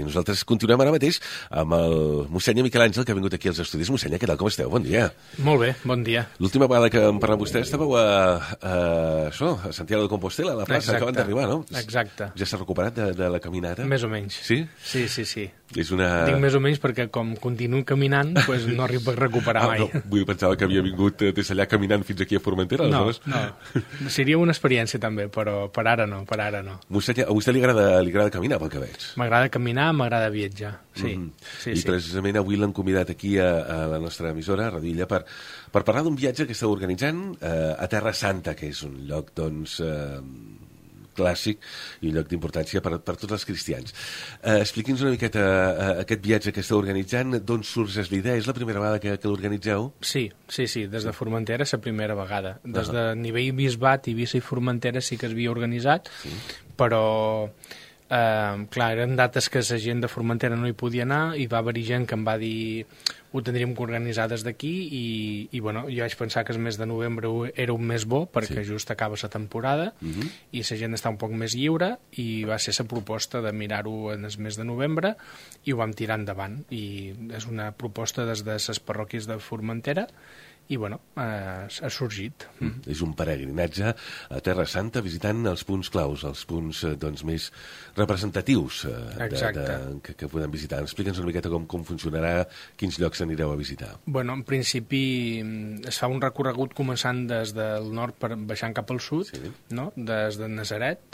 nosaltres continuem ara mateix amb el mossèn Miquel Àngel, que ha vingut aquí als estudis. Mossèn, què tal, com esteu? Bon dia. Molt bé, bon dia. L'última vegada que em parla vostè estàveu a Santiago de Compostela, a la plaça, acaben d'arribar, no? Exacte. Ja s'ha recuperat de la caminata? Més o menys. Sí? Sí. És una... Dic més o menys perquè com continuo caminant, doncs no arribo a recuperar mai. No, pensava que havia vingut des d'allà caminant fins aquí a Formentera. No. Seria una experiència també, però per ara no. Mossèn, a vostè li agrada caminar, pel que veig? M'agrada caminar, m'agrada viatjar, sí. Sí. Precisament avui l'hem convidat aquí a la nostra emissora, a Radio Illa, per parlar d'un viatge que esteu organitzant a Terra Santa, que és un lloc, doncs, clàssic i un lloc d'importància per tots els cristians. Expliqui'ns una miqueta aquest viatge que esteu organitzant, d'on sorgeix l'idea? És la primera vegada que l'organitzeu? Sí, des de Formentera és la primera vegada. Des de nivell Bisbat, Eivissa i Formentera sí que es havia organitzat, però... clar, eren dates que la gent de Formentera no hi podia anar i va haver-hi gent que em va dir ho tindríem que organitzar des d'aquí i bueno, jo vaig pensar que el mes de novembre era un mes bo perquè just acaba la temporada i la gent està un poc més lliure i va ser la proposta de mirar-ho en el mes de novembre i ho vam tirar endavant i és una proposta des de les parròquies de Formentera i bueno, ha sorgit. És un peregrinatge a Terra Santa visitant els punts claus, els punts doncs, més representatius que podem visitar. Explica'ns una miqueta com funcionarà, quins llocs anireu a visitar. Bueno, en principi es fa un recorregut començant des del nord baixant cap al sud, no? Des de Nazaret,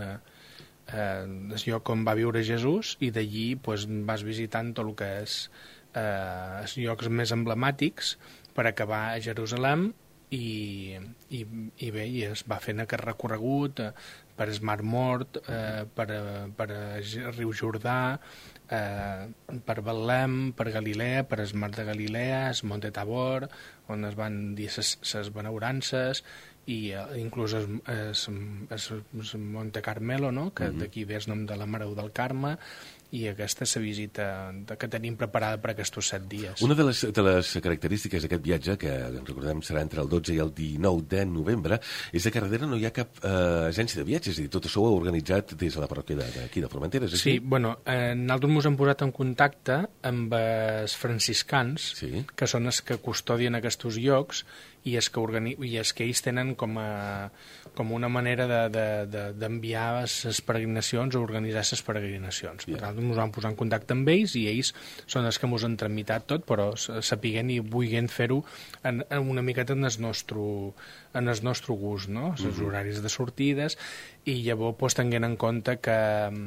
el lloc on va viure Jesús, i d'allí pues, vas visitant tot el que és els llocs més emblemàtics per acabar a Jerusalem i es va fent aquest recorregut per el Mar Mort, per el riu Jordà, per Betlem, per Galilea, per el Mar de Galilea, el Monte Tabor, on es van dir les benaurances, i inclús el Monte Carmelo, no? Que d'aquí ve el nom de la Mare del Carme, i aquesta és la visita que tenim preparada per aquests 7 dies. Una de les característiques d'aquest viatge, que recordem serà entre el 12 i el 19 de novembre, és que a darrere no hi ha cap agència de viatges, és a dir, tot això ho heu organitzat des de la parròquia d'aquí de Formentera, és així? Sí, bueno, nosaltres ens hem posat en contacte amb els franciscans, que són els que custodien aquests llocs, i és que ells tenen com una manera d'enviar les peregrinacions o organitzar les peregrinacions. Per tant, ens vam posar en contacte amb ells i ells són els que ens han tramitat tot, però sapiguent i vulguent fer-ho una miqueta en el nostre gust, no? Els horaris de sortides, i llavors tenint en compte que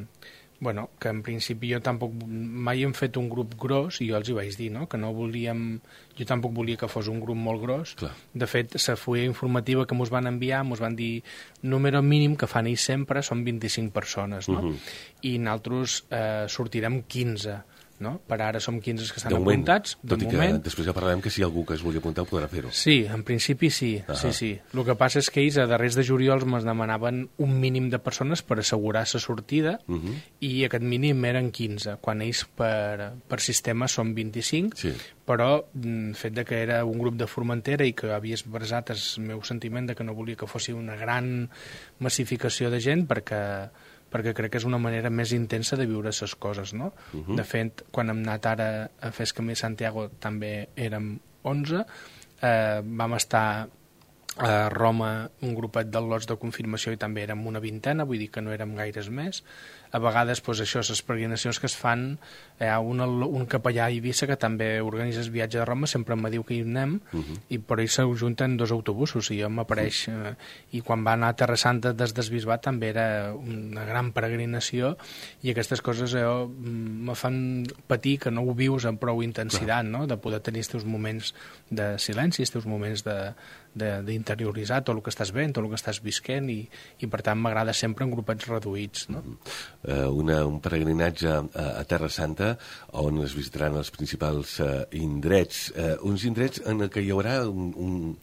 en principi jo tampoc mai hem fet un grup gros, i jo els hi vaig dir, no? Que no volíem, jo tampoc volia que fos un grup molt gros. De fet, la fulla informativa que ens van enviar ens van dir número mínim que fan ells sempre són 25 persones, no? I nosaltres sortirem 15, no? Per ara som 15 que estan apuntats, de moment. Que després ja parlarem que si hi ha algú que es vulgui apuntar podrà fer-ho. Sí, en principi sí, sí. El que passa és que ells a darrers de juliol ens demanaven un mínim de persones per assegurar la sortida i aquest mínim eren 15, quan ells per sistema són 25, però fet de que era un grup de Formentera i que havia expressat el meu sentiment de que no volia que fos una gran massificació de gent perquè crec que és una manera més intensa de viure les coses, no? De fet, quan hem anat ara a fer el Camí de Santiago també érem 11, vam estar a Roma un grupet de lots de confirmació i també érem una vintena, vull dir que no érem gaires més. A vegades, doncs, això, les peregrinacions que es fan, hi ha un capellà a Eivissa que també organitza el viatge de Roma, sempre em diu que hi anem, i per ell s'ajunten 2 autobusos, i jo m'apareix, i quan va anar a Terra Santa des del Bisbat també era una gran peregrinació, i aquestes coses me fan patir que no ho vius amb prou intensitat, no? De poder tenir els teus moments de silenci, els teus moments d'interioritzar tot el que estàs veient, tot el que estàs visquent, i per tant m'agrada sempre en grupets reduïts, no? Un peregrinatge a Terra Santa on es visitaran els principals indrets, uns indrets en què hi haurà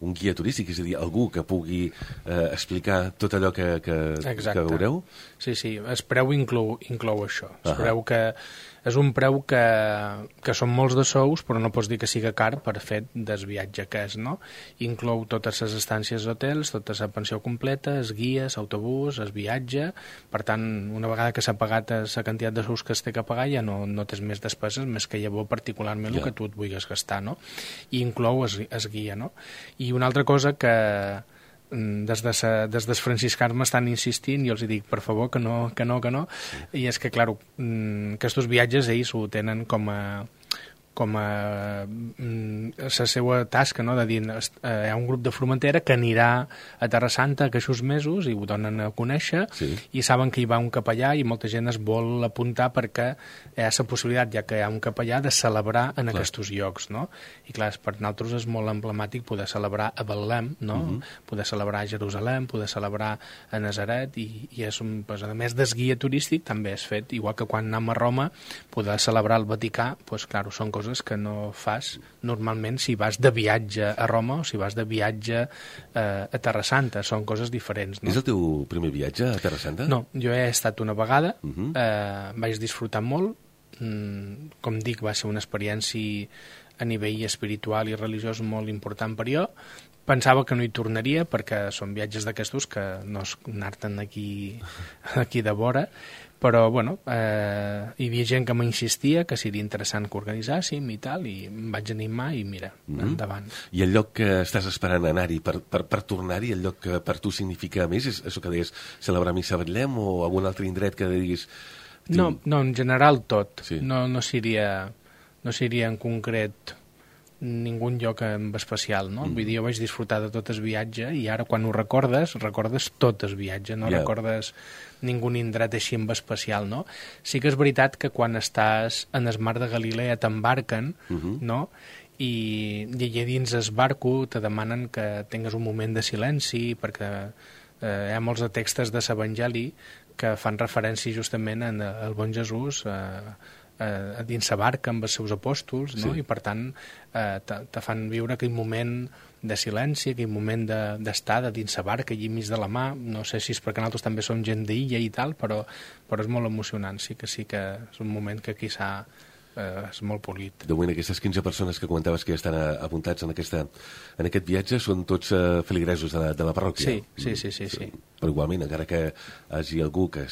un guia turístic, és a dir, algú que pugui explicar tot allò que veureu? Sí, el preu inclou això. El preu que és un preu que són molts de sous, però no pots dir que siga car per fet del viatge que és, no? Inclou totes les estàncies d'hotels, tota la pensió completa, els guies, autobús, el viatge. Per tant, una vegada que s'ha pagat la quantitat de sous que es té que pagar, ja no tens més despeses, més que llavors particularment el que tu et vulguis gastar, no? I inclou el guia, no? I una altra cosa que des dels franciscans m'estan insistint i els dic, per favor, que no, i és que, clar, aquests viatges ells ho tenen com a la seva tasca, no? De dir, hi ha un grup de Formentera que anirà a Terra Santa aquests mesos i ho donen a conèixer, i saben que hi va un capellà i molta gent es vol apuntar perquè hi ha la possibilitat, ja que hi ha un capellà, de celebrar en aquests llocs, no? I clar, per nosaltres és molt emblemàtic poder celebrar a Betlem, no? Poder celebrar a Jerusalem, poder celebrar a Nazaret, i és pues, a més del guia turístic també és fet, igual que quan anem a Roma poder celebrar el Vaticà, pues, clar, són coses que no fas normalment si vas de viatge a Roma o si vas de viatge a Terra Santa. Són coses diferents, no? És el teu primer viatge a Terra Santa? No, jo he estat una vegada, vaig disfrutar molt, com dic, va ser una experiència a nivell espiritual i religiós molt important per jo. Pensava que no hi tornaria perquè són viatges d'aquestos que no es anar-te'n aquí de vora, però bueno, hi havia gent que m'insistia que seria interessant que organitzàssim i tal, i em vaig animar i mira, endavant. I el lloc que estàs esperant anar-hi per tornar-hi, el lloc que per tu significa més, és això que deies, celebrar missa a Betlem o algun altre indret que diguis... No, en general tot. Sí. No seria en concret ningun lloc en especial, no? Vull dir, jo vaig disfrutar de tot el viatge i ara quan ho recordes tot el viatge, no recordes ningun indret així en especial, no? Sí que és veritat que quan estàs en el mar de Galilea t'embarquen, no? I allà dins el barco te demanen que tingues un moment de silenci perquè hi ha molts de textos de l'Evangeli que fan referència justament al bon Jesús dins la barca amb els seus apòstols, no? I per tant te fan viure aquell moment de silenci, aquell moment d'estar dins la barca allí mig de la mà. No sé si és perquè nosaltres també som gent d'illa i tal, però és molt emocionant. Sí que és un moment que quizà és molt polit. De moment, aquestes 15 persones que comentaves que estan apuntats en aquest viatge són tots feligresos de la parròquia. Sí. Però igualment, encara que hi hagi algú que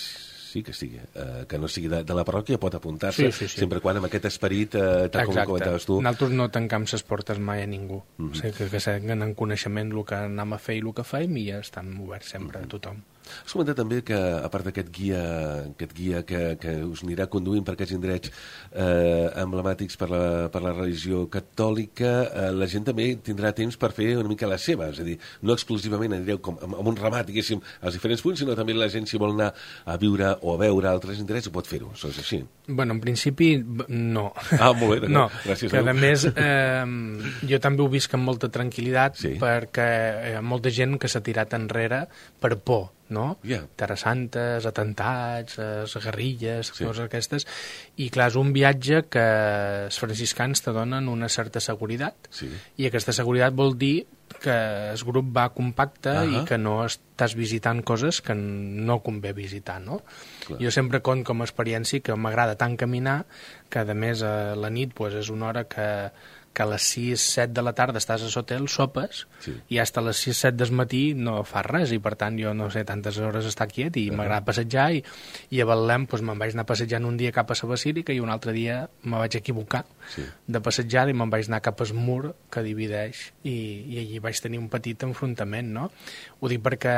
que no sigui de la parròquia, pot apuntar-se sempre quan amb aquest esperit, tal com comentaves tu. Nosaltres no tancam les portes mai a ningú. O sigui, que seguen en coneixement el que anem a fer i el que fem i ja estan oberts sempre a tothom. Has comentat també que, a part d'aquest guia que us anirà conduint per aquests indrets emblemàtics per la religió catòlica, la gent també tindrà temps per fer una mica la seva, és a dir, no exclusivament anireu amb un ramat, diguéssim, als diferents punts, sinó també la gent, si vol anar a viure o a veure altres indrets, ho pot fer-ho, això és així? Bueno, en principi, no. Ah, molt bé, no. Gràcies. Que, a més, jo també ho visc amb molta tranquil·litat, perquè hi ha molta gent que s'ha tirat enrere per por, no? Terra Santa, atemptats, guerrilles, coses aquestes, i clar, és un viatge que els franciscans te donen una certa seguretat, i aquesta seguretat vol dir que el grup va compacte i que no estàs visitant coses que no convé visitar, no? Jo sempre conto com a experiència que m'agrada tant caminar que, a més, a la nit és una hora que a les 6-7 de la tarda estàs a l'hotel, sopes, i fins a les 6-7 del matí no fas res, i per tant jo no sé, tantes hores estar quiet, i m'agrada passejar, i a Betlem me'n vaig anar passejant un dia cap a la Basílica i un altre dia me vaig equivocar de passejada i me'n vaig anar cap al mur que divideix, i allí vaig tenir un petit enfrontament, no? Ho dic perquè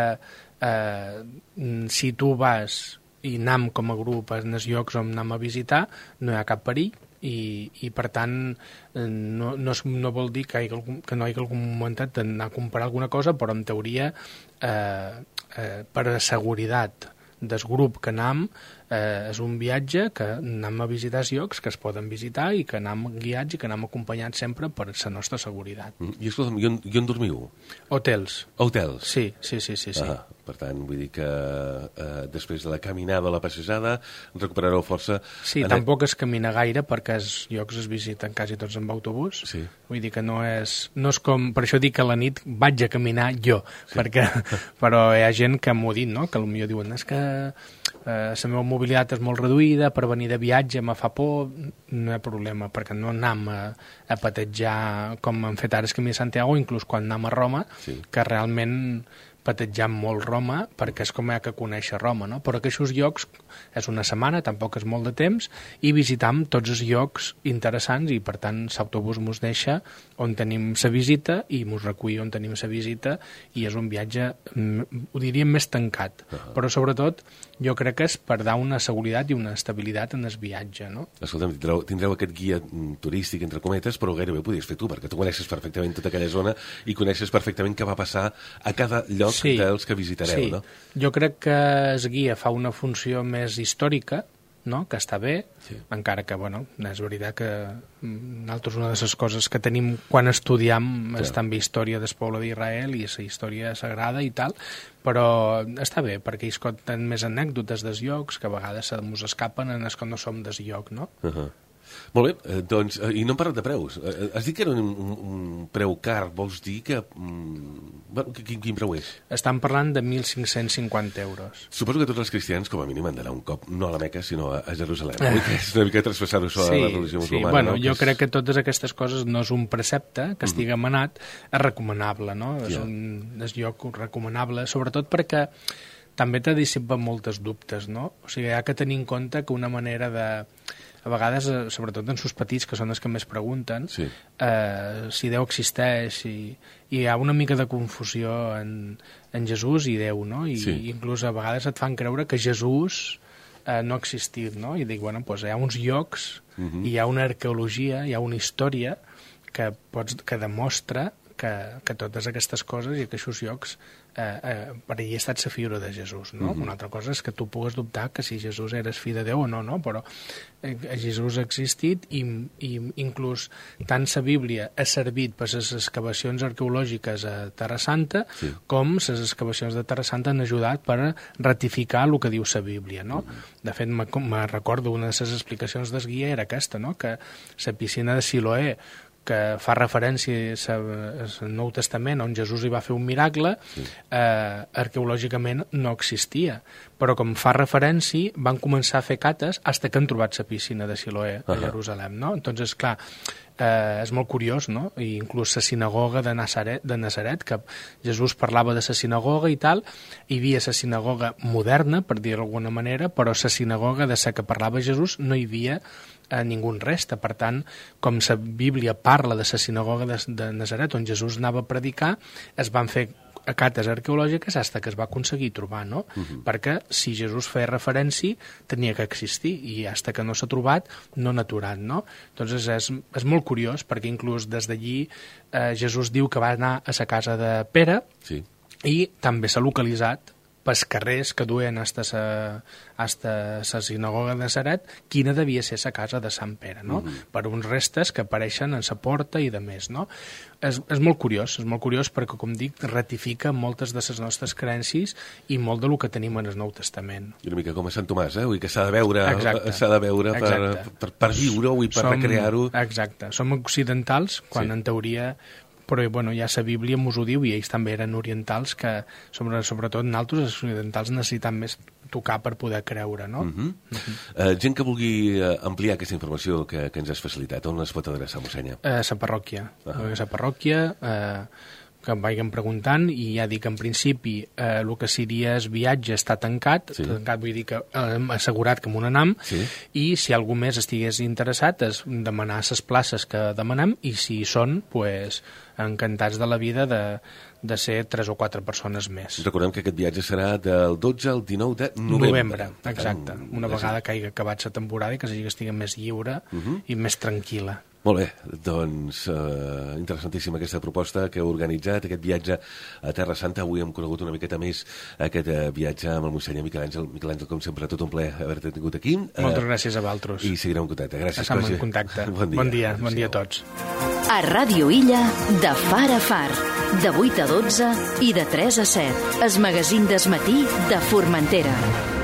si tu vas i anem com a grup en els llocs on anem a visitar, no hi ha cap perill, i per tant no vol dir que no hi hagi algun moment d'anar a comprar alguna cosa, però en teoria per a seguretat del grup que anem És un viatge que anem a visitar llocs que es poden visitar i que anem guiats i que anem acompanyats sempre per la nostra seguretat. I escolta'm, i on dormiu? Hotels. Hotels? Sí. Per tant, vull dir que després de la caminada, la passejada, recuperareu força... Sí, tampoc es camina gaire perquè els llocs es visiten quasi tots amb autobús. Sí. Vull dir que no és com... Per això dic que a la nit vaig a caminar jo, però hi ha gent que m'ho ha dit, no? Que potser diuen és que la meva mobilitat és molt reduïda, per venir de viatge me fa por, no hi ha problema, perquè no anem a patejar com han fet ara el Camí de Santiago, inclús quan anem a Roma, que realment patejam molt Roma, perquè és com hi ha que conèixer Roma, no? Però aquests llocs és una setmana, tampoc és molt de temps, i visitam tots els llocs interessants i, per tant, l'autobús mos deixa on tenim la visita i mos recull on tenim la visita i és un viatge, ho diríem, més tancat. Però, sobretot, jo crec que és per dar una seguretat i una estabilitat en el viatge, no? Escolta'm, tindreu aquest guia turístic, entre cometes, però gairebé ho podies fer tu, perquè tu coneixes perfectament tota aquella zona i coneixes perfectament què va passar a cada lloc dels que visitareu, no? Jo crec que el guia fa una funció més històrica, no? Que està bé, encara que, bueno, és veritat que nosaltres una de les coses que tenim quan estudiam és també història del poble d'Israel i la història sagrada i tal, però està bé, perquè ells conten més anècdotes dels llocs que a vegades ens escapen en els que no som del lloc, no? Molt bé, doncs, i no hem parlat de preus. Has dit que era un preu car, vols dir que... Bueno, quin preu és? Estan parlant de 1.550 euros. Suposo que tots els cristians, com a mínim, han d'anar un cop, no a la Meca, sinó a Jerusalem. Que és una mica traspassar-ho a la religió musulmana. Sí, bueno, jo crec que totes aquestes coses no és un precepte que estigui manat, és recomanable, no? És un lloc recomanable, sobretot perquè també te dissipa moltes dubtes, no? O sigui, hi ha que tenir en compte que una manera de... A vegades, sobretot en sus petits, que són els que més pregunten, si Déu existeix, i hi ha una mica de confusió en Jesús i Déu, no? I inclús a vegades et fan creure que Jesús no ha existit, no? I dic, bueno, doncs hi ha uns llocs, hi ha una arqueologia, hi ha una història que demostra que totes aquestes coses i aquests llocs per allà ha estat la figura de Jesús, no? Una altra cosa és que tu pugues dubtar que si Jesús eres fill de Déu o no, però Jesús ha existit i inclús tant la Bíblia ha servit per les excavacions arqueològiques a Terra Santa com les excavacions de Terra Santa han ajudat per ratificar el que diu la Bíblia, no? De fet, me recordo una de les explicacions del guia era aquesta, no? Que la piscina de Siloé, que fa referència al Nou Testament, on Jesús hi va fer un miracle, arqueològicament no existia. Però com fa referència, van començar a fer cates fins que han trobat la piscina de Siloé a Jerusalem, no? Entonces, clar, és molt curiós, no? I inclús la sinagoga de Nazaret, que Jesús parlava de la sinagoga i tal, hi havia la sinagoga moderna, per dir-ho d'alguna manera, però la sinagoga de la que parlava Jesús no hi havia ningú resta. Per tant, com la Bíblia parla de la sinagoga de Nazaret, on Jesús anava a predicar, es van fer cates arqueològiques fins que es va aconseguir trobar, no? Perquè si Jesús feia referència, tenia que existir, i fins que no s'ha trobat, no n'ha aturat, no? Doncs és molt curiós, perquè inclús des d'allí Jesús diu que va anar a la casa de Pere i també s'ha localitzat pels carrers que duen hasta la sinagoga de Nazaret, quina devia ser la casa de Sant Pere, no? Per uns restes que apareixen en la porta i de més, no? És molt curiós perquè, com dic, ratifica moltes de les nostres creences i molt del que tenim en el Nou Testament. I una mica com a Sant Tomàs, vull dir que s'ha de veure per viure-ho i per recrear-ho. Exacte, som occidentals, quan en teoria... Però bueno, ja la Bíblia mos ho diu i ells també eren orientals, que sobretot nosaltres, els occidentals, necessitem més tocar per poder creure, no? Gent que vulgui ampliar aquesta informació que ens has facilitat, on es pot adreçar, mossèn? A la parròquia. La parròquia, que em vagin preguntant, i ja dic, en principi, el que seria el viatge està tancat, vull dir que hem assegurat que m'ho anam, i si algú més estigués interessat és demanar les places que demanem, i si hi són, doncs, encantats de la vida de ser 3 o 4 persones més. Recordem que aquest viatge serà del 12 al 19 de novembre. Exacte. Una vegada que hagi acabat la temporada i que la gent estigui més lliure i més tranquil·la. Molt bé, doncs interessantíssima aquesta proposta que heu organitzat, aquest viatge a Terra Santa. Avui hem conegut una miqueta més aquest viatge amb el monsenyor Miquel Àngel. Miquel Àngel, com sempre, tot un plaer haver-te tingut aquí. Moltes gràcies a vosaltres. I seguirem en contacte. Gràcies. Estem en contacte. Bon dia a tots. A Ràdio Illa, de far a far, de 8 a 12 i de 3 a 7. El magazín d'Esmatí de Formentera.